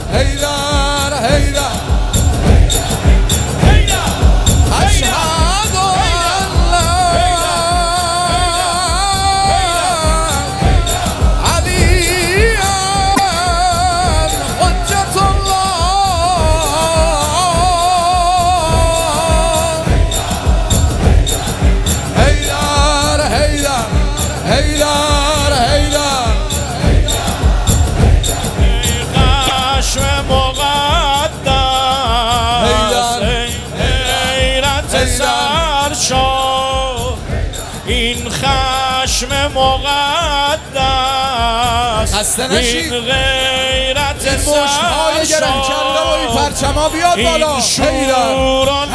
حیدر حیدر اشهد ان لا علی حجت الله حیدر حیدر حیدر حیدر خشم مقدس حیرت سرشار این خشم مقدس خسته نشید. این غیرت مشتهای گره کرده و این پرچما بیاد بالا این شوران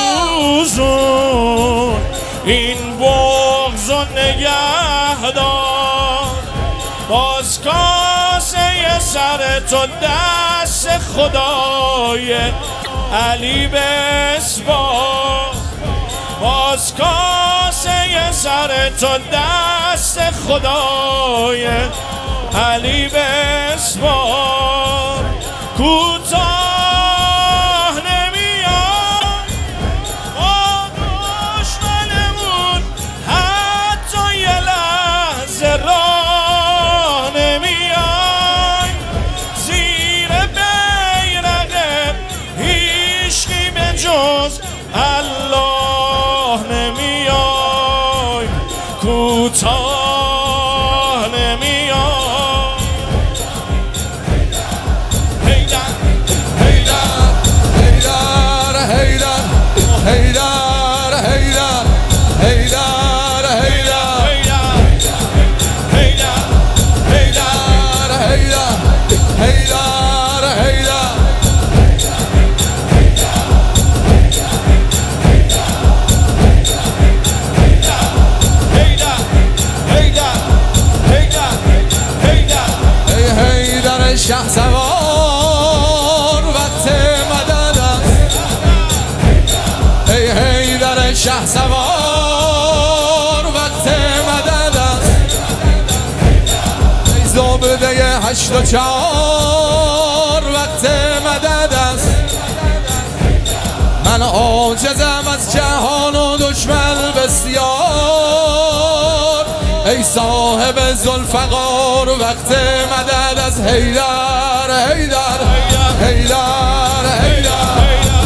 سوزون این بغض و نگهدار باز کاسه سر تو دست خدای علی بسپار باز کاسه سر تو دست خدای علی بسپار کوتاه نمیاد با دشمنمون حتی یه لحظه راه نمیای زیر بیرق هیچکی به جز الله نمیای کوتاه نمیای حیدر حیدر حیدر حیدر حیدر حیدر حیدر حیدر حیدر حیدر حیدر شه سوار وقت مدد است ای حیدر شه سوار وقت مدد است ای زبده 8 و 4 وقت مدد است من عاجزم از جهان و دشمن بسیار ای صاحب ذوالفقار وقت مدد از حیدر حیدر حیدر حیدر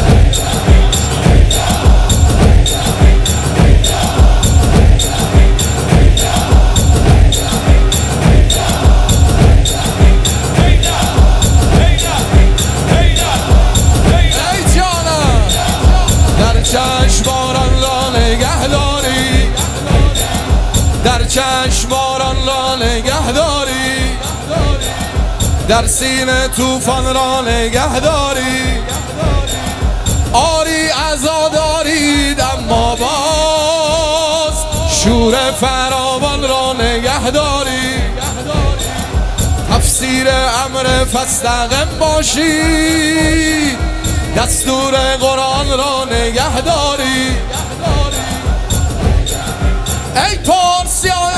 ای جانم در چشماران را نگهداری در چشماران را نگهداری در سینه طوفان را نگهداری آری عزادارید اما باز شور فراوان را نگهداری تفسیر امر فاستقم باشی دستور قرآن را نگهداری ای پارسیان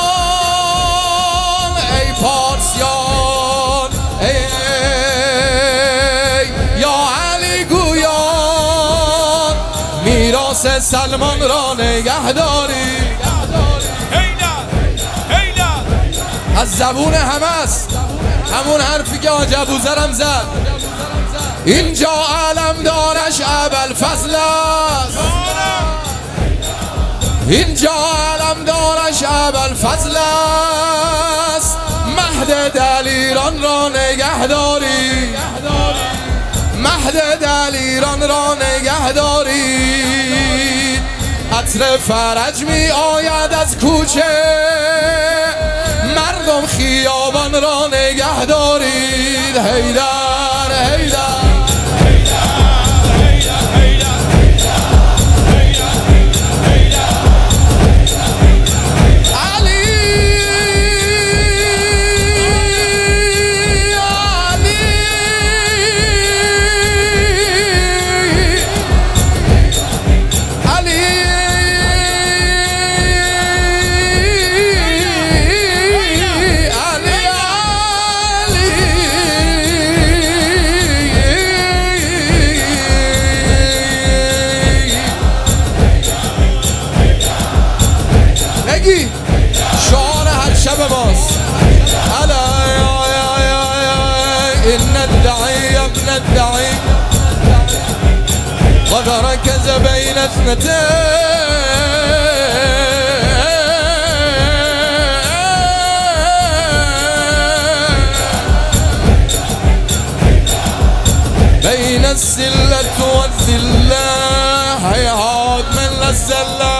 ای پارسیان ای یا علی گویان میراث سلمان را نگهداری از زبون همه است همون حرفی که حاج ابوذرم زد اینجا علم دارش ابوالفضل است اینجا علم دارش ابوالفضل است مهد دلیران را نگهداری مهد دلیران را نگهداری عطر فرج می آید از کوچه مردم خیابان را نگهدارید حیدر حیدر شب ماست. ألا إن الدعي يا ابن الدعي قد ركز بين اثنتين بين السلة والذلة هيهات من الزلة